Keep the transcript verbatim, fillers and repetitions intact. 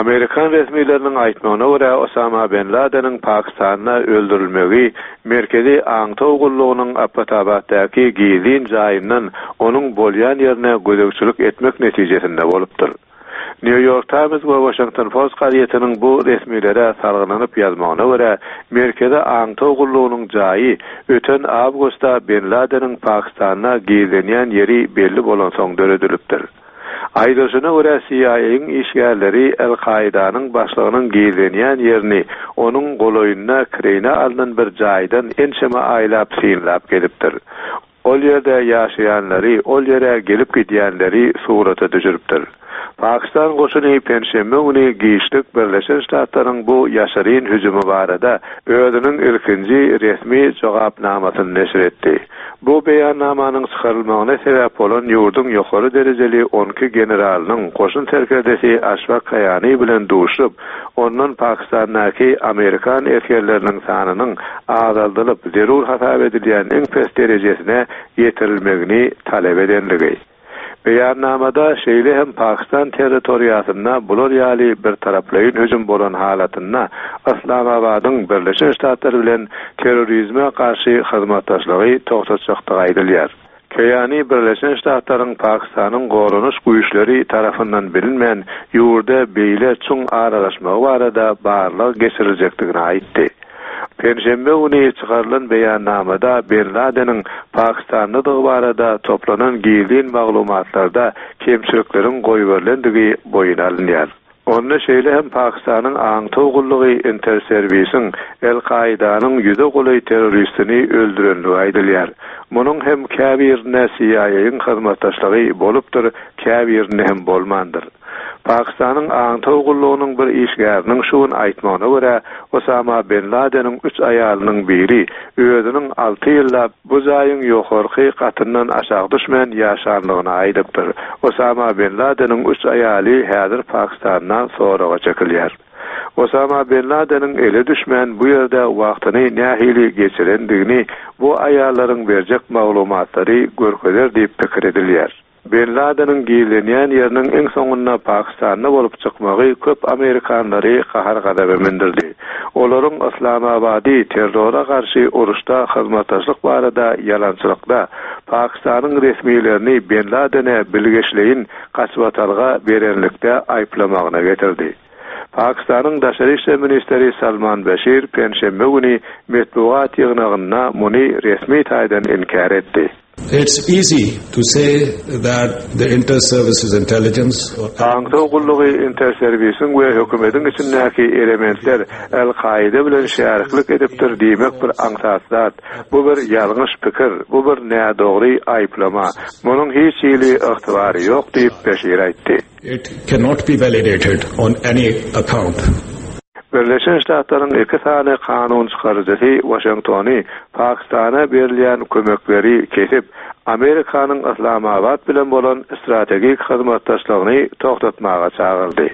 Amerikan resmilerinin aýtmagyna görä Osama bin Laden'in Pakistan'a öldürilmegi merkezi aňta ugullugynyň Abbottabaddaky gizlin jaýyndan onuň bolýan ýerine gözegçilik etmek netijesinde bolupdyr. New York Times we Washington Post gazetiniň bu resmilere salgylanyp ýazmagyna görä merkezi aňta ugullugynyň jaýy öten awgustda bin Laden'in Pakistan'a gizlenýän ýeri belli bolan soň döredilipdir. Aýdyşyna görä C I A'nın işgärleri El-Qaidanyň başlygynyň gizlenýän ýerini onuň goloýuna kirene alynan bir jaýdan enşeme aýlap synlap gelipdir. Ol ýerde ýaşaýanlary, ol ýere gelip gidýänleri surata düşüripdir. Pakistan goşuny Perşembe güni Giýişlik Birleşen Ştatlaryň bu ýaşaryn hüjumy barada özüniň ilkinji resmi jogapnamasyny neşir etdi. Bu beýannamanyň çykarylmagyna sebäp bolan ýurdun ýokary derejeli on iki generalynyň goşun serkerdesi Ashfaq Hayani bilen duşup, ondan Pakistandaky Amerikan erkerleriniň sanynyň azaldylyp, zerur hasap edilýän iň pes derejesine ýetirilmegini talep edenligi. Beýannamada şeýle hem Pakistan territoriýasyna bular ýaly bir taraplaýyn hüjüm bolan halatyna Islamabadyň Birleşen Ştatlary bilen terrorizme karşı hyzmatdaşlygy togtatjakdygy aýdylýar. Kayani Birleşen Ştatlaryň Pakistanyň gorunuş güýçleri tarapyndan bilinmeýän ýurda beýle çuň aralaşmagy barada barlyk geçiriljakdygyny aýtdy. Perşembe güni çykarylan beýannamada bin Laden'in Pakistan'da barada toplanan gizlin maglumatlarda kemçilikleriň goýup berilendigi boýuna alynýar. Onda şeýle hem Pakistanyň aňta ugullugy Interserwisiň El-Qaidanyň ýüze goly terroristini öldürenligi aýdylýar. Munyň hem käbirine C I A'nın hyzmatdaşlygy bolupdyr, käbirine hem bolmandyr. Pakistanyň aňta ugullugynyň bir işgäriniň şuwun aýtmagyna görä Osama bin Laden'in üç aýalynyň biri özüniň alty ýyllap bu jaýyň ýokarky katyndan aşağı düşmän ýaşanlygyny aýdypdyr. Osama bin Laden'in üç aýaly häzir Pakistandan soraga çekilýär. Osama bin Laden'in ele düşmän bu ýerde wagtyny nähili geçirendigini bu aýallaryň berjek maglumatlary görkeler diýip pikir edilýär. Bin Laden'in gizlenýän ýeriniň iň soňunda Pakistan'da bolup çykmagy köp Amerikanlary kahar gadaby mindirdi. Olaryň Islamabady terrora garşy uruşda hyzmatdaşlyk barada ýalançylykda Pakistanyň resmilerini Bin Laden'e bilgeçleýin gaçbatalga berenlikde aýplamagyna getirdi. Pakistanyň Daşary işler ministeri Salman Bashir Perşembe güni metbuat ýygnagyna muny resmi taýdan inkar etdi. It's easy to say that the inter-services intelligence Aňta ugullugy Interserwisiň we hökümetiň içindäki elementler El-Qaida bilen şäriklik edipdir diýmek bir aňsatlar. Bu bir ýalňyş pikir, bu bir nädogry aýplama. Munyň hiç ýyly ygtibary ýok diýip Bashir aýtdy. It cannot be validated on any account. Birleşen Ştatlaryň iki sany kanun çykarjysy Washingtony Pakistana berilýän kömekleri kesip Amerikanyň Islamabad bilen bolan strategik hyzmatdaşlygyny togtatmaga çagyrdy.